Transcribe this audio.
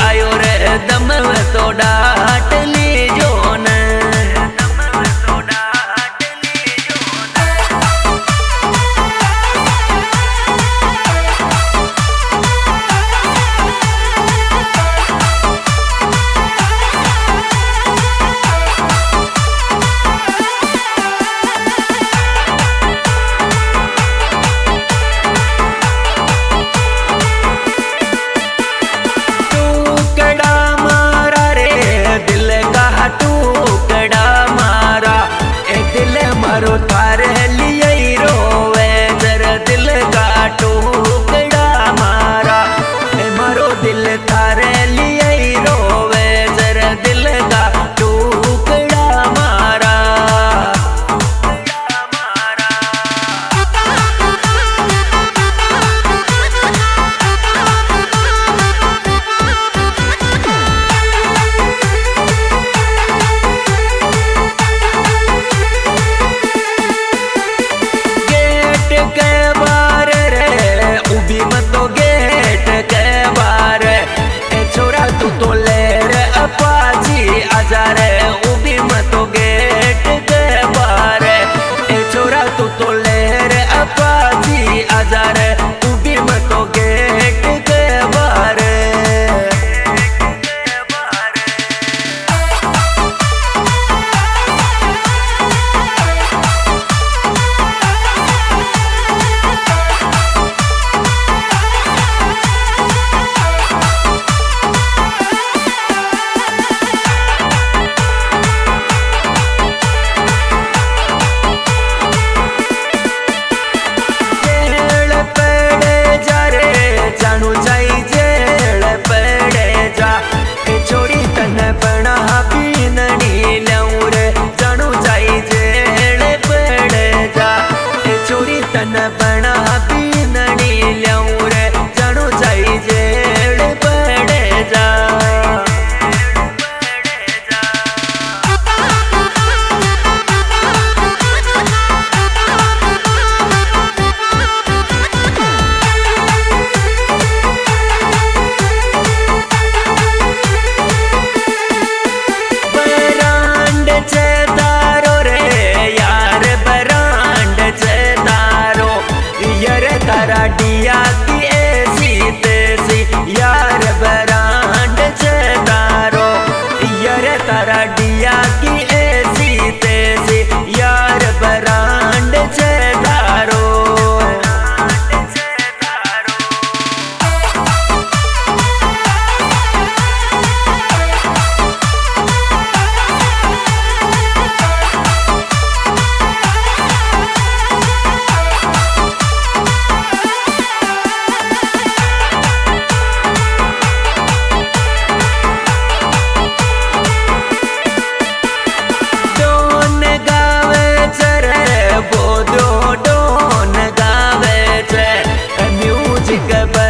आयो रे दम तो डाट लीजो न। मारो थारे लिए रोवे जरा दिल का टुकड़ा मारा, मारो दिल थारे लिए रोवे जरा दिल का टुकड़ा मारा। तू तो ले रे अपाची आजा रे उबी मतो गेट के बाहर। ए छोरा तू तो ले रे अपाची आजा रे उबी मतो गेट के बाहर। जानू जाई जेल पड़े जा छोड़ी तन बना पीननी लऊं रे। जानू जाई जेल पड़े जा छोड़ी तन बना पीननी लऊं रे। जानू जाई जेल पड़े जा। डिया की ऐसी तेजी यार बरांड चेदारो, यार तारा डिया की ऐसी तेजी यार बरांड चेदारो। म्यूजिक